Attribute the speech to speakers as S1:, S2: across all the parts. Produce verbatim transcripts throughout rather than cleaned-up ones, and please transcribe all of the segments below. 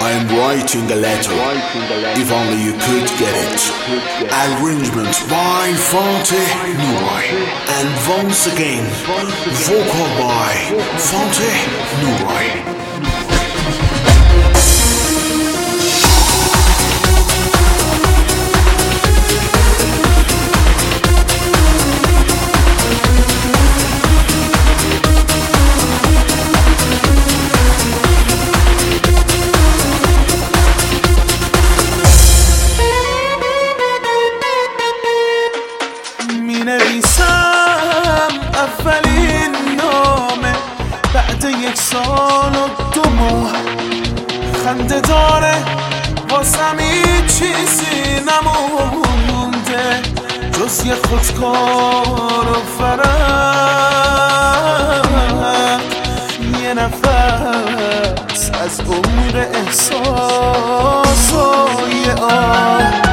S1: I am writing a letter, if only you could get it. Arrangement by Fonte Nurai. And once again, vocal by Fonte Nurai.
S2: اولین نامه بعد یک سال و دو ماه خنده داره واسم هیچ چیزی نمونده جز یه خودکار و فرق یه نفس از عمق احساس و یه آه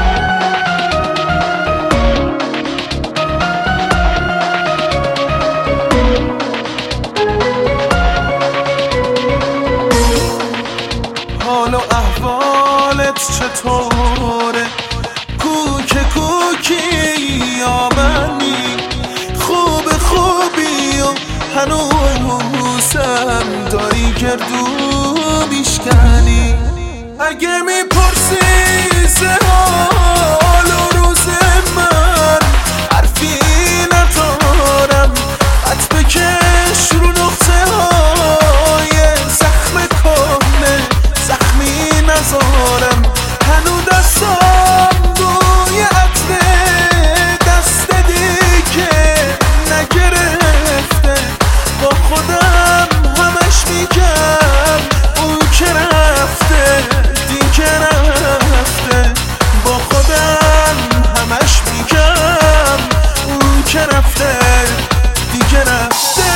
S2: حال و احوالت چطوره کوک کوکی یا منی خوب خوبی و هنوزم داری گردو میشکنی اگه میپرسی ز حال و روز من حرفی ندارم خط بکش رو نقطه های زخم کهنه زخمی نزارم هنو دستم روی عطر دست دیگه نگرفته با خودم همش میگم اون که رفته دیگه رفته با خودم همش میگم اون که رفته دیگه رفته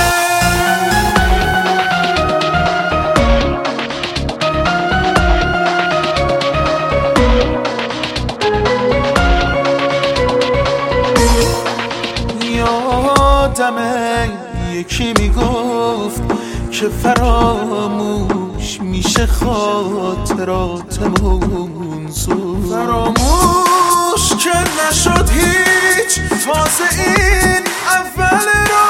S2: یادمه یکی میگفت که فراموش میشه خاطراتمون زود فراموش که نشد هیچ تازه این اول رو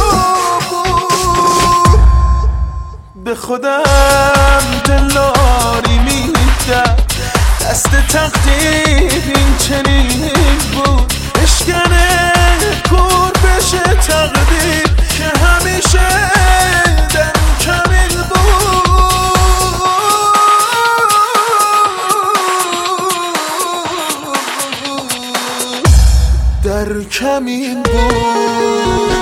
S2: بود به خودم دلاری میدم دست تقدیر این چنین بود اشکنه کور بشه تقدیر که همیشه دن کمین بود در کمین بود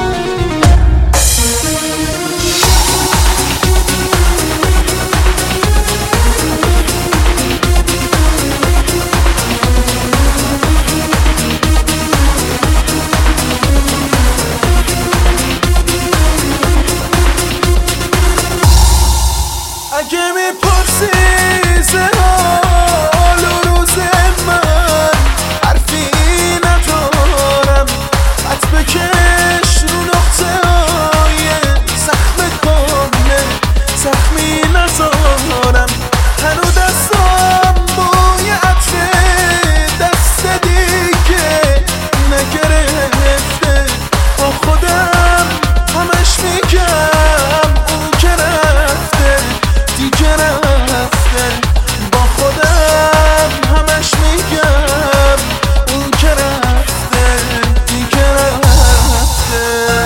S2: اگه میپرسی ز حال و روز من حرفی ندارم خط بکش رو نقطه های زخم کهنه زخمی نزارم هنو دستم بوی عطر دست دیگه نگرفته با خودم همش میگم اون که رفته دیگه رفته با خودم همش میگم اون که رفته دیگه رفته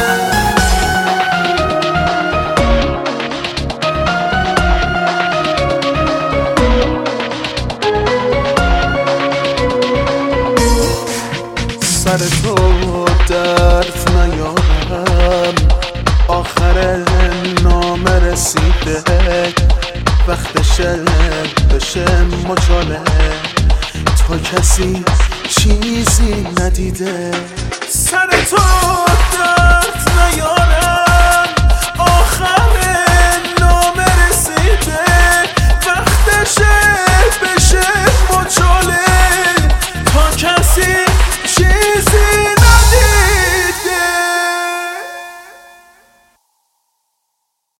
S2: سر تو درد نیارم آخر نامه رسیده وقتشه بشه مچاله تا کسی چیزی ندیده سر تو